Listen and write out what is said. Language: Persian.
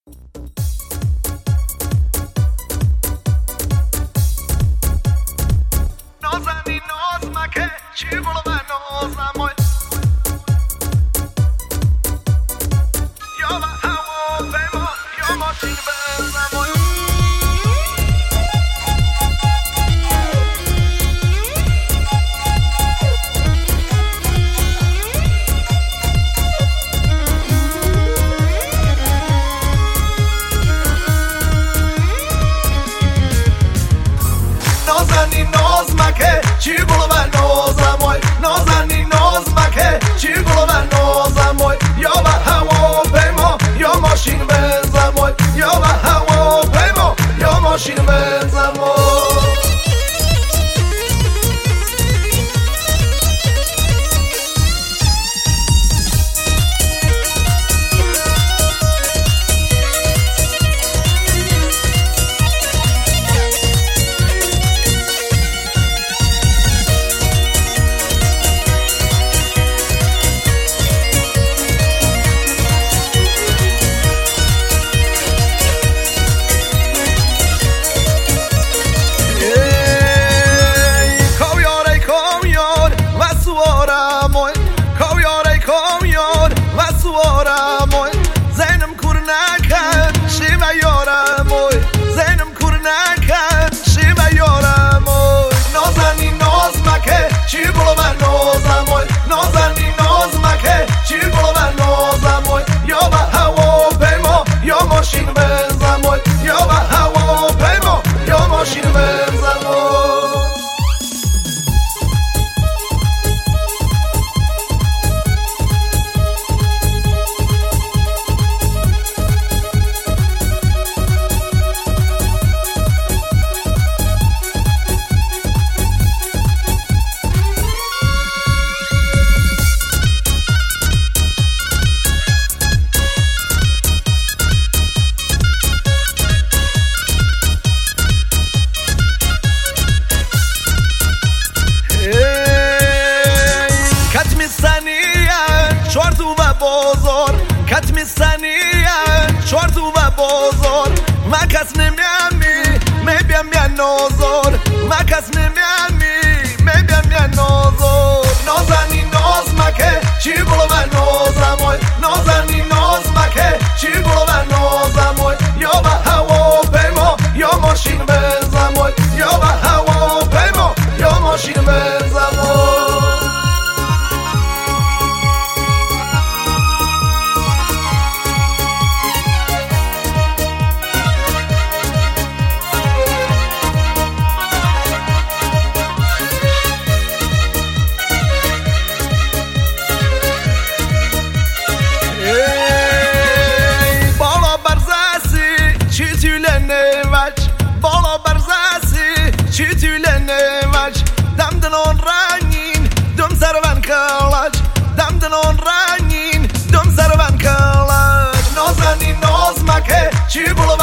نازنی نازمکه چی بلو و نازمای یا و هوا بما یا ماشین بزمای نازنی نازمکه چی بلو و نازمای نازنی نازمکه چی بلو و نازمای یا و هوا بما یا ماشین بزمای یا و هوا بما یا ماشین بزمای زینم کور نکن شیوه یارموی زینم کور نکن شیوه یارموی نازنی نازمکه چی بلو و نازموی نازنی نازمکه چی بلو و نازموی یا و هوا بما یا ماشین بزموی یا و هوا بما یا ماشین بزموی کت میستنیم چارتو و بازار من کس نمیامی میبیم یا نازار من کس نمیامی میبیم یا نازار نازنی نازمکه چی بلو و نازمای نازنی نازمکه چی بلو و نازمای یا و هوا بما یا ماشین بزمای یا و هوا بما یا ماشین بزمای بالا برزاسی چی تولنه وچ دم دنون رنگین دم سرون کلاج دم دنون رنگین دم سرون کلاج نازنی نازمکه چی بلو